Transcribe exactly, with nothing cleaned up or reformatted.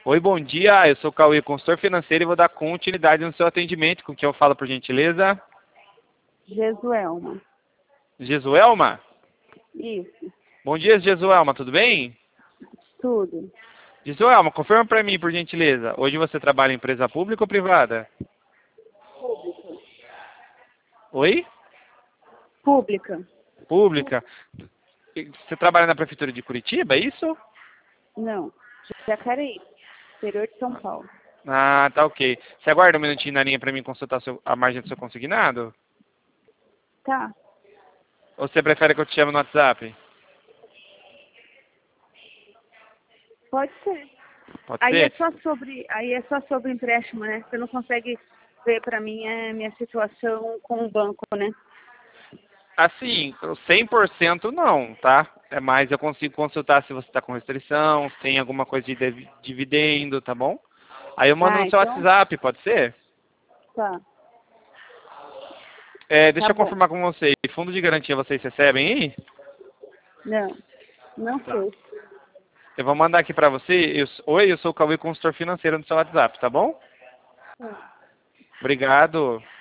Oi, bom dia. Eu sou o Cauê, consultor financeiro, e vou dar continuidade no seu atendimento. Com quem eu falo, por gentileza? Jesuelma. Jesuelma? Isso, Bom dia, Jesuelma, tudo bem? tudo. Jesuelma, confirma para mim, por gentileza. Hoje você trabalha em empresa pública ou privada? Oi? Pública? Pública. Você trabalha na prefeitura de Curitiba, é isso? Não. Jacareí, interior de São Paulo. Ah, tá ok. Você aguarda um minutinho na linha para mim consultar seu- a margem do seu consignado? Tá, Ou você prefere que eu te chame no WhatsApp? pode ser. Pode Aí é ser? só sobre, aí é só sobre empréstimo, né? Você não consegue ver pra mim a minha situação com o banco, né? Assim, cem por cento não, tá? É mais eu consigo consultar se você está com restrição, se tem alguma coisa de dev- dividendo, tá bom? Aí eu mando Ah, no seu então WhatsApp, pode ser? tá, É, deixa tá eu bom. confirmar com você. Fundo de garantia vocês recebem aí? Não, não Tá. sei. Eu vou mandar aqui pra você. Eu, oi, eu sou o Cauê, consultor financeiro no seu WhatsApp, tá bom? Tá. Obrigado.